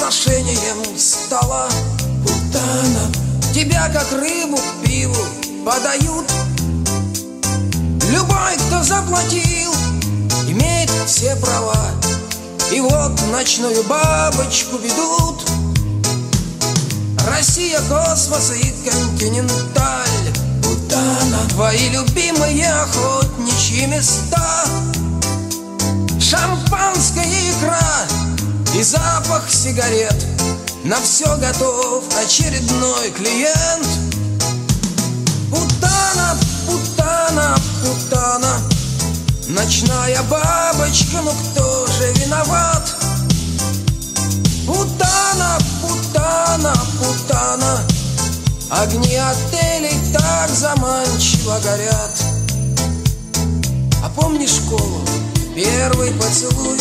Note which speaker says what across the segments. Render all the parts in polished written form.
Speaker 1: украшением стола. Путана, тебя как рыбу к пиву подают. Любой, кто заплатил, имеет все права. И вот ночную бабочку ведут. Россия, космос и континенталь. Путана, твои любимые охотничьи места. Шампанское, икра и запах сигарет. На все готов очередной клиент. Путана, путана, путана, ночная бабочка, ну кто же виноват? Путана, путана, путана, огни отелей так заманчиво горят. А помнишь школу, первый поцелуй?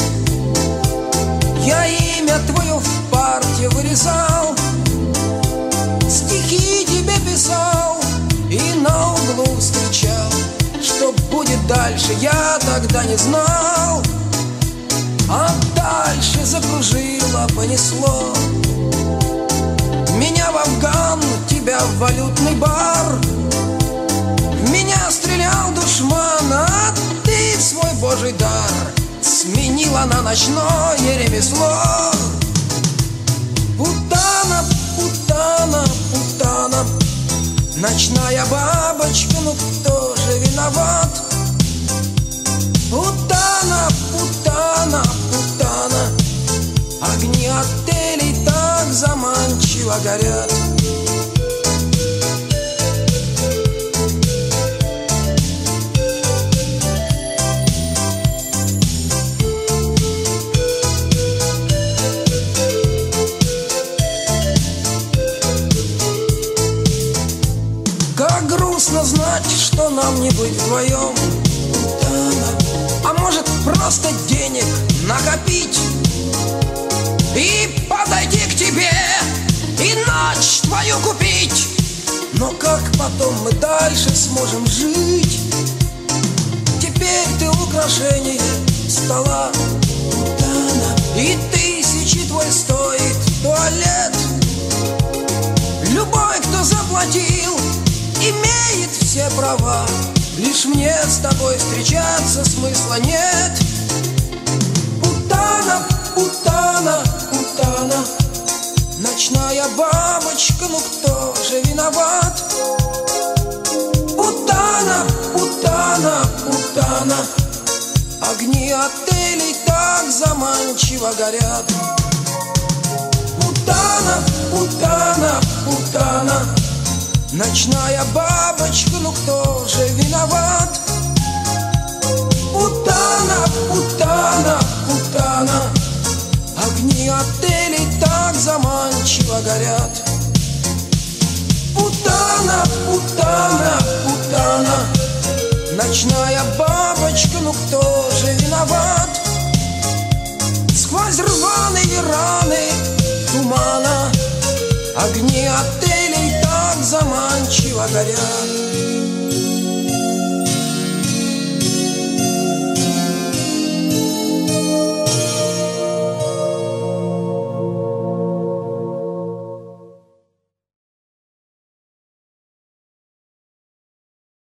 Speaker 1: Я имя твое в парте вырезал, стихи тебе писал и на углу встречал. Что будет дальше, я тогда не знал. А дальше закружило, понесло. Меня в Афган, тебя в валютный бар. В меня стрелял душман, а ты свой божий дар сменила на ночное ремесло. Путана, путана, путана, ночная бабочка, ну кто же виноват? Путана, путана, путана, огни отелей так заманчиво горят. Как грустно знать, что нам не быть вдвоем. А может просто денег накопить и подойти к тебе, и ночь твою купить. Но как потом мы дальше сможем жить? Теперь ты украшение стола, и тысячи твой стоит туалет. Любой, кто заплатил, имеет все права. Лишь мне с тобой встречаться смысла нет. Путана, путана, путана, ночная бабочка, ну кто же виноват? Путана, путана, путана, огни отелей так заманчиво горят. Путана, путана, путана, ночная бабочка, ну кто же виноват? Путана, путана, путана, огни отелей так заманчиво горят. Путана, путана, путана, ночная бабочка, ну кто же виноват? Сквозь рваные раны тумана огни отелей так заманчиво горят.